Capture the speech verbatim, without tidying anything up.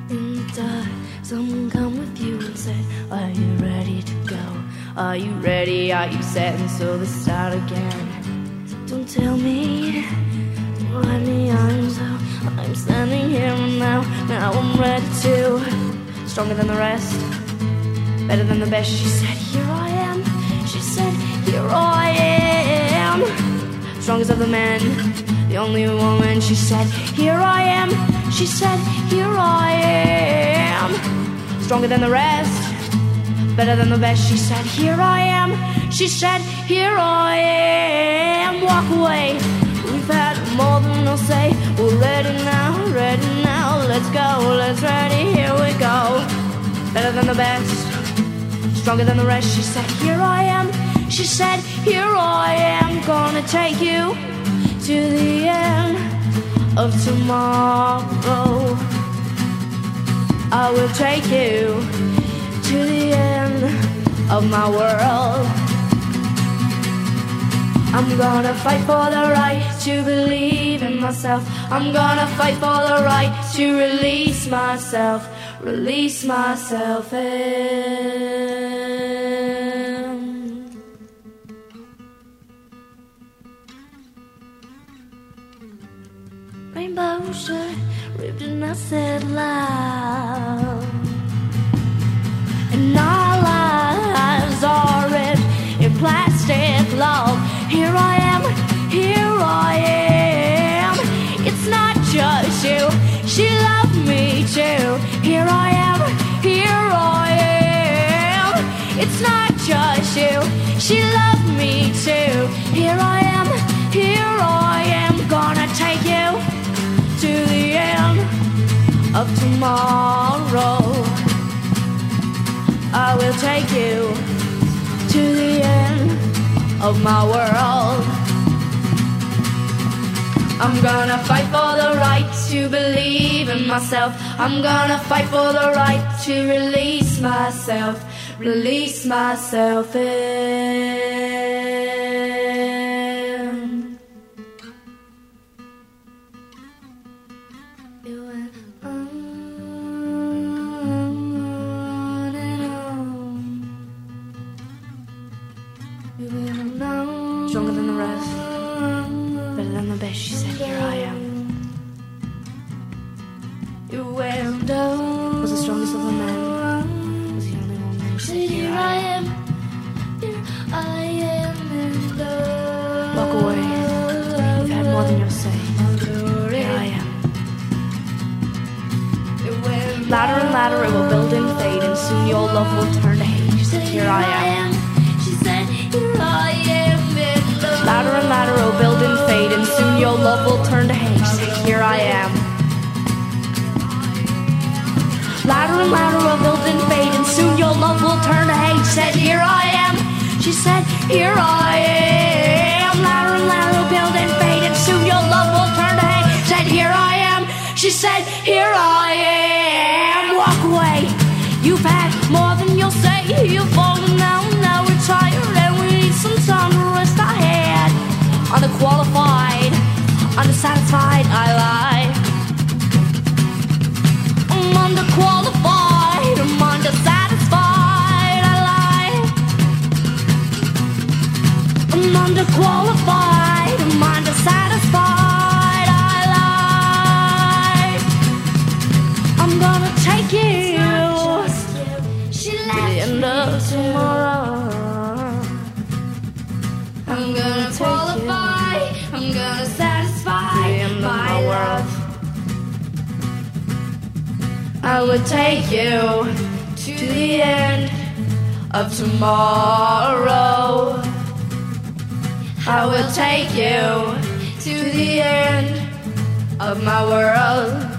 In the dark, someone come with you and say, are you ready to go? Are you ready? Are you set? And so they start again. Don't tell me, don't let me on. So I'm standing here and now, now I'm ready to. Stronger than the rest, better than the best. She said, here I am. She said, here I am. Strongest of the men, the only woman. She said, here I am. She said, here I am. Stronger than the rest, better than the best. She said, here I am. She said, here I am. Walk away, we've had more than we'll say. We're ready now, ready now. Let's go, let's ready, here we go. Better than the best, stronger than the rest. She said, here I am. She said, here I am. Gonna take you to the end of tomorrow. I will take you to the end of my world. I'm gonna fight for the right to believe in myself. I'm gonna fight for the right to release myself. Release myself in. Rainbow shirt ripped and I said loud. And our lives are ripped in plastic love. Here I am, here I am. It's not just you, she loved me too. Here I am, here I am. It's not just you, she loved me too. Here I am, here I am. Gonna take you to the end of tomorrow. I will take you to the end of my world. I'm gonna fight for the right to believe in myself. I'm gonna fight for the right to release myself. Release myself in. You went on and on. You went on. Stronger than the rest, better than the best. She said, here I am. You went on. Was the strongest of the men, was the only woman. She said, here I am. Here I am in love. Walk away, you've had more than you'll say. Here I am. Louder and louder it will build and fade, and soon your love will turn to hate. She said, here I am. She said, here I am in love. Louder and louder it will build and fade, and soon your love will turn to hate. She said, here I am. Louder and louder it will build and fade, and soon your love will turn to hate. She said, here I am. She said, here I am. Louder and louder it will build and fade, and soon your love will turn to hate. She said, here I am. She said, here I am. Walk away, you've had more than you'll say. You've fallen now, now we're tired, and we need some time to rest our head. Underqualified, undersatisfied, I lie. I'm underqualified, I'm undersatisfied, I lie. I'm underqualified, I'm undersatisfied, I lie. I'm gonna take you to the end of tomorrow. I'm gonna qualify, I'm gonna satisfy my worth. I would take you to the end of tomorrow. I will take you to the end of my world.